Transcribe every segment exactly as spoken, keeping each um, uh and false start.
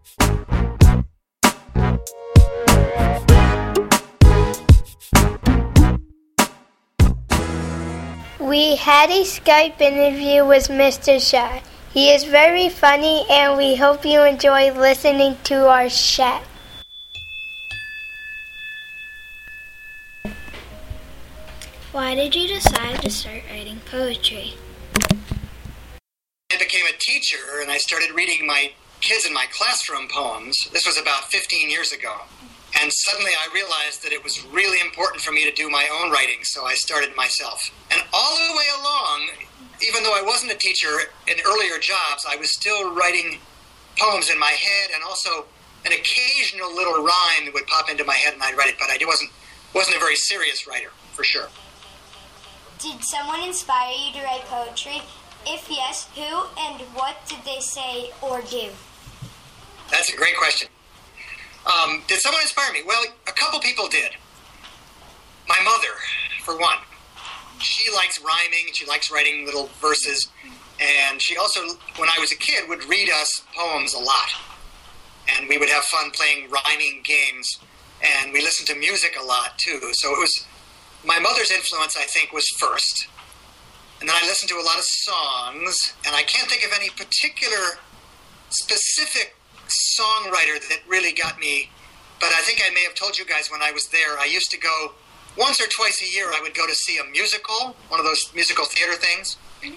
We had a Skype interview with Mister Shah. He is very funny, and we hope you enjoy listening to our chat. Why did you decide to start writing poetry? I became a teacher, and I started reading my kids in my classroom poems. This was about fifteen years ago. And suddenly I realized that it was really important for me to do my own writing, so I started myself. And all the way along, even though I wasn't a teacher in earlier jobs, I was still writing poems in my head, and also an occasional little rhyme that would pop into my head and I'd write it, but I wasn't, wasn't a very serious writer, for sure. Did someone inspire you to write poetry? If yes, who and what did they say or do? That's a great question. Um, did someone inspire me? Well, a couple people did. My mother, for one. She likes rhyming, she likes writing little verses, and she also, when I was a kid, would read us poems a lot. And we would have fun playing rhyming games, and we listened to music a lot, too. So it was, my mother's influence, I think, was first. And then I listened to a lot of songs, and I can't think of any particular specific songwriter that really got me, but I think I may have told you guys when I was there, I used to go once or twice a year. I would go to see a musical, one of those musical theater things,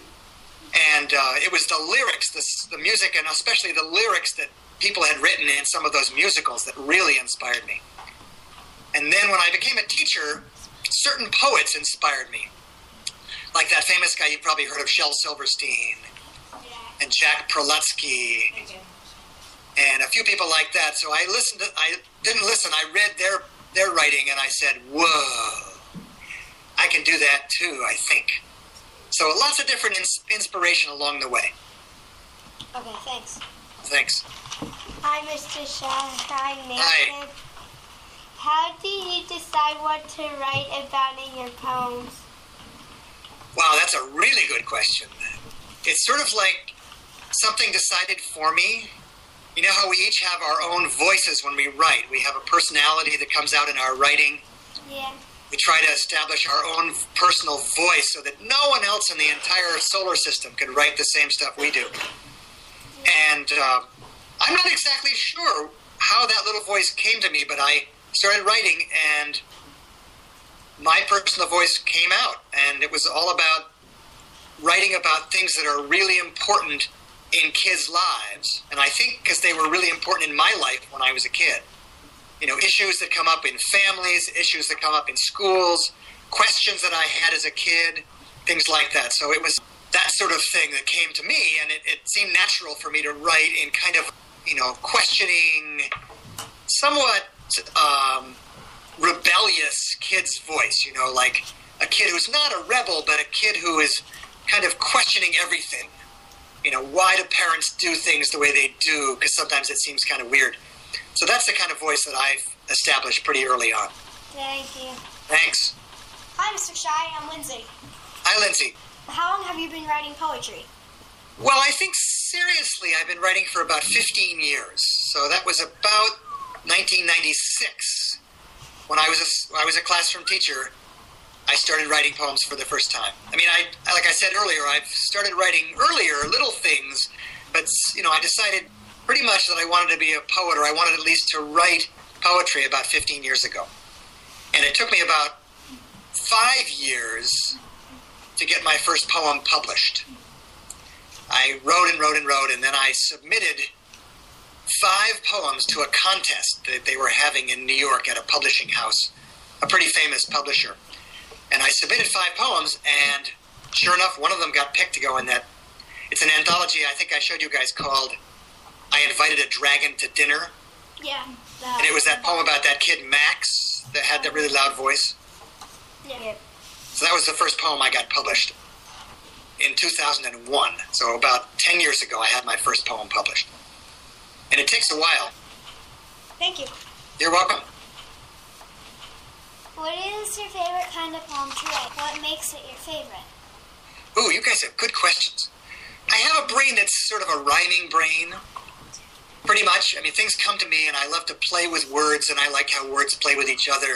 and uh, it was the lyrics, the, the music, and especially the lyrics that people had written in some of those musicals that really inspired me. And then when I became a teacher, certain poets inspired me, like that famous guy you've probably heard of, Shel Silverstein, and Jack Prelutsky, and a few people like that. So I listened to, I didn't listen, I read their their writing, and I said, whoa, I can do that too, I think. So lots of different ins- inspiration along the way. Okay, thanks. Thanks. Hi, Mister Shah. Hi, Nathan. Hi. How do you decide what to write about in your poems? Wow, that's a really good question. It's sort of like something decided for me. You know how we each have our own voices when we write. We have a personality that comes out in our writing. Yeah. We try to establish our own personal voice so that no one else in the entire solar system can write the same stuff we do. And uh, I'm not exactly sure how that little voice came to me, but I started writing, and my personal voice came out. And it was all about writing about things that are really important in kids' lives, and I think because they were really important in my life when I was a kid. You know, issues that come up in families, issues that come up in schools, questions that I had as a kid, things like that. So it was that sort of thing that came to me, and it, it seemed natural for me to write in kind of, you know, questioning, somewhat um, rebellious kid's voice, you know, like a kid who's not a rebel, but a kid who is kind of questioning everything. You know, why do parents do things the way they do? Because sometimes it seems kind of weird. So that's the kind of voice that I've established pretty early on. Thank you. Thanks. Hi, Mister Shai. I'm Lindsay. Hi, Lindsay. How long have you been writing poetry? Well, I think seriously I've been writing for about fifteen years. So that was about nineteen ninety-six. When I was a, I was a classroom teacher, I started writing poems for the first time. I mean, I like I said earlier, I've started writing earlier, little things, but, you know, I decided pretty much that I wanted to be a poet, or I wanted at least to write poetry about fifteen years ago. And it took me about five years to get my first poem published. I wrote and wrote and wrote, and then I submitted five poems to a contest that they were having in New York at a publishing house, a pretty famous publisher. And I submitted five poems, and sure enough, one of them got picked to go in that. It's an anthology I think I showed you guys called I Invited a Dragon to Dinner. Yeah. And it was that poem about that kid Max that had that really loud voice. Yeah. So that was the first poem I got published in two thousand one. So about ten years ago, I had my first poem published. And it takes a while. Thank you. You're welcome. What is your favorite kind of poem to write? What makes it your favorite? Ooh, you guys have good questions. I have a brain that's sort of a rhyming brain. Pretty much. I mean, things come to me, and I love to play with words, and I like how words play with each other.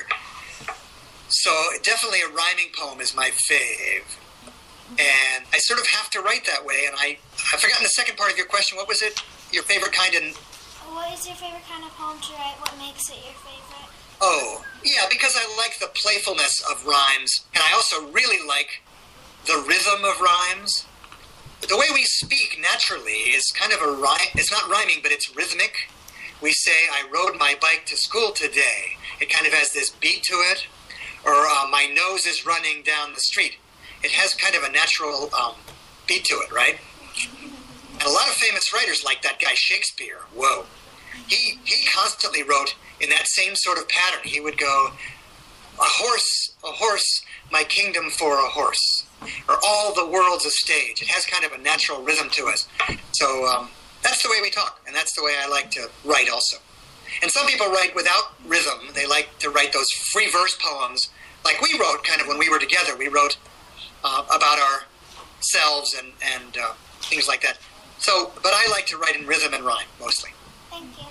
So definitely a rhyming poem is my fave. And I sort of have to write that way, and I, I've forgotten the second part of your question. What was it? Your favorite kind of... What is your favorite kind of poem to write? What makes it your favorite? Oh, yeah, because I like the playfulness of rhymes, and I also really like the rhythm of rhymes. The way we speak naturally is kind of a rhyme. It's not rhyming, but it's rhythmic. We say, I rode my bike to school today. It kind of has this beat to it. Or uh, my nose is running down the street. It has kind of a natural um, beat to it, right? And a lot of famous writers like that guy Shakespeare. Whoa. He, he constantly wrote in that same sort of pattern. He would go, a horse, a horse, my kingdom for a horse. Or all the world's a stage. It has kind of a natural rhythm to us. So um, that's the way we talk, and that's the way I like to write also. And some people write without rhythm. They like to write those free verse poems, like we wrote kind of when we were together. We wrote uh, about ourselves and, and uh, things like that. So, but I like to write in rhythm and rhyme, mostly. Thank you.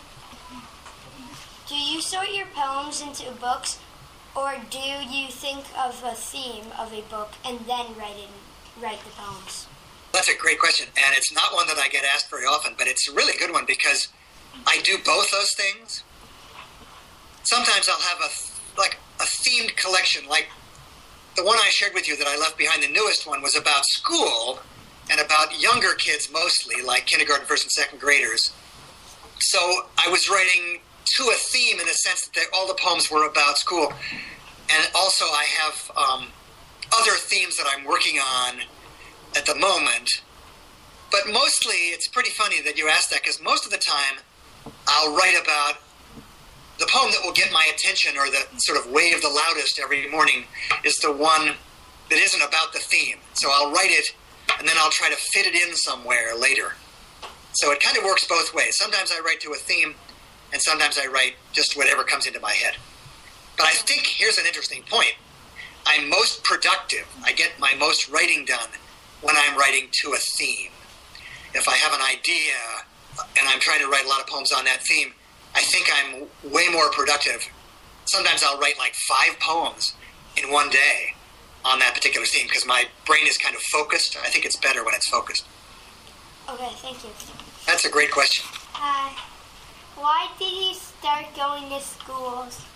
Do you sort your poems into books, or do you think of a theme of a book and then write in, write the poems? That's a great question, and it's not one that I get asked very often, but it's a really good one because I do both those things. Sometimes I'll have a like a themed collection, like the one I shared with you that I left behind. The newest one was about school and about younger kids mostly, like kindergarten, first and second graders. So I was writing to a theme in the sense that they, all the poems were about school. And also I have um, other themes that I'm working on at the moment. But mostly, it's pretty funny that you asked that, because most of the time I'll write about the poem that will get my attention, or the sort of wave the loudest every morning, is the one that isn't about the theme. So I'll write it, and then I'll try to fit it in somewhere later. So it kind of works both ways. Sometimes I write to a theme, and sometimes I write just whatever comes into my head. But I think here's an interesting point. I'm most productive. I get my most writing done when I'm writing to a theme. If I have an idea and I'm trying to write a lot of poems on that theme, I think I'm way more productive. Sometimes I'll write like five poems in one day on that particular theme because my brain is kind of focused. I think it's better when it's focused. Okay, thank you. That's a great question. Hi. Why did you start going to schools?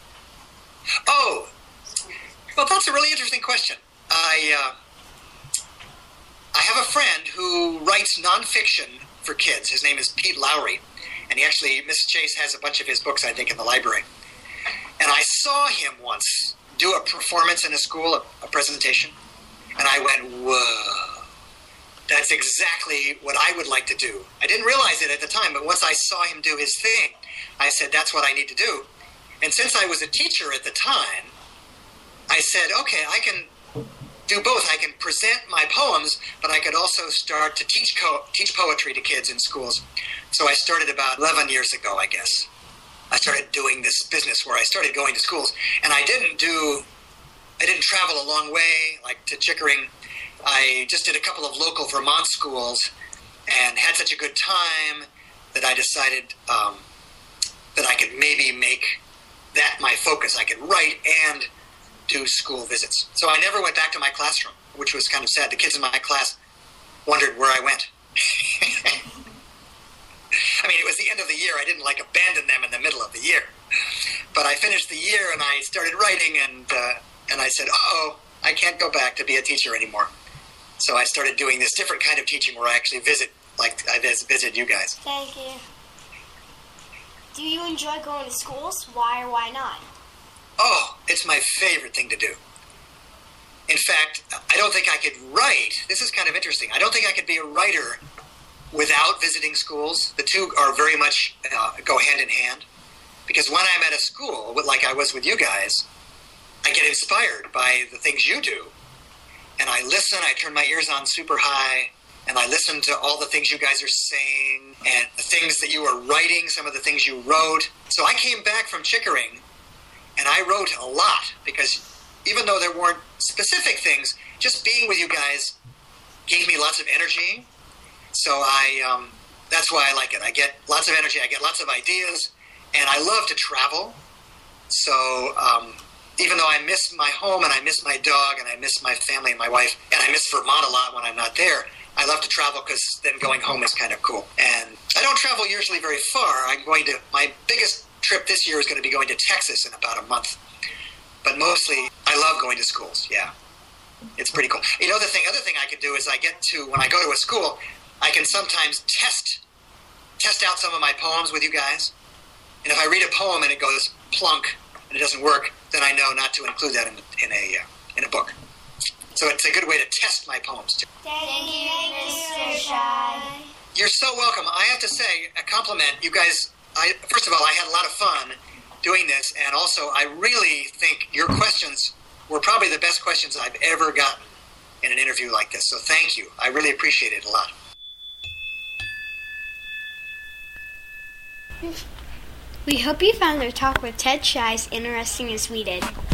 Oh, well, that's a really interesting question. I uh, I have a friend who writes nonfiction for kids. His name is Pete Lowry, and he actually, Missus Chase has a bunch of his books, I think, in the library. And I saw him once do a performance in a school, a, a presentation, and I went, whoa, that's exactly what I would like to do. I didn't realize it at the time, but once I saw him do his thing, I said, that's what I need to do. And since I was a teacher at the time, I said, okay, I can do both. I can present my poems, but I could also start to teach co- teach poetry to kids in schools. So I started about eleven years ago, I guess. I started doing this business where I started going to schools, and I didn't do, I didn't travel a long way, like to Chickering. I just did a couple of local Vermont schools and had such a good time that I decided um, that I could maybe make that my focus. I could write and do school visits. So I never went back to my classroom, which was kind of sad. The kids in my class wondered where I went. I mean, it was the end of the year. I didn't like abandon them in the middle of the year. But I finished the year and I started writing, and uh, and I said, oh, I can't go back to be a teacher anymore. So I started doing this different kind of teaching where I actually visit, like I visited you guys. Thank you. Do you enjoy going to schools? Why or why not? Oh, it's my favorite thing to do. In fact, I don't think I could write. This is kind of interesting. I don't think I could be a writer without visiting schools. The two are very much uh, go hand in hand. Because when I'm at a school, like I was with you guys, I get inspired by the things you do. And I listen, I turn my ears on super high, and I listen to all the things you guys are saying, and the things that you are writing, some of the things you wrote. So I came back from Chickering, and I wrote a lot, because even though there weren't specific things, just being with you guys gave me lots of energy. So I um, that's why I like it. I get lots of energy, I get lots of ideas, and I love to travel. So um, even though I miss my home and I miss my dog and I miss my family and my wife, and I miss Vermont a lot when I'm not there, I love to travel because then going home is kind of cool. And I don't travel usually very far. I'm going to, my biggest trip this year is going to be going to Texas in about a month. But mostly, I love going to schools, yeah. It's pretty cool. You know, the thing, other thing I can do is I get to, when I go to a school, I can sometimes test, test out some of my poems with you guys. And if I read a poem and it goes plunk and it doesn't work, then I know not to include that in, in a uh, in a book. So it's a good way to test my poems too. Thank you, Mister Shy. You're so welcome. I have to say, a compliment. You guys, I, first of all, I had a lot of fun doing this, and also I really think your questions were probably the best questions I've ever gotten in an interview like this. So thank you. I really appreciate it a lot. We hope you found our talk with Ted Schiess interesting as we did.